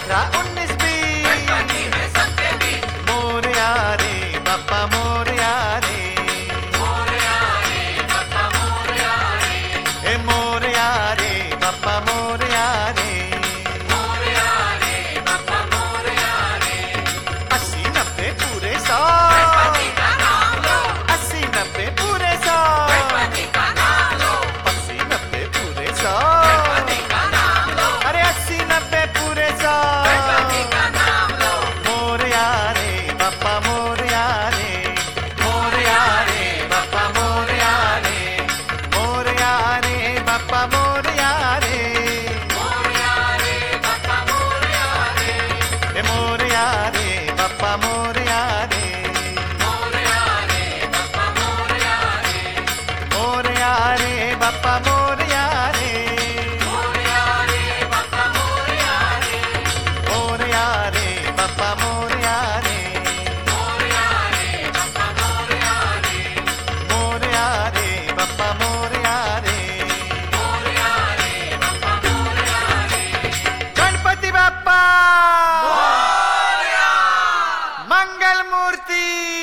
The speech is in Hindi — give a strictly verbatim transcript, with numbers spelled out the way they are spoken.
अठारह उन्नीस बीस मोरया रे बाप्पा मोरया रे ए मोरया रे बाप्पा मोरया रे अस्सी नब्बे पूरे सौ अस्सी नब्बे पूरे सौ अस्सी नब्बे पूरे सौ अरे अस्सी नब्बे पूरे सौ मोरया रे बाप्पा मोरया रे मोरया रे बाप्पा मोरया रे मोरया रे बाप्पा मोरया रे ए मोरया रे बाप्पा मोरया रे मोरया रे बाप्पा मोरया रे मोरया रे बाप्पा मोरया रे मोरया रे बाप्पा मोरया रे गणपति बाप्पा मंगल मूर्ति।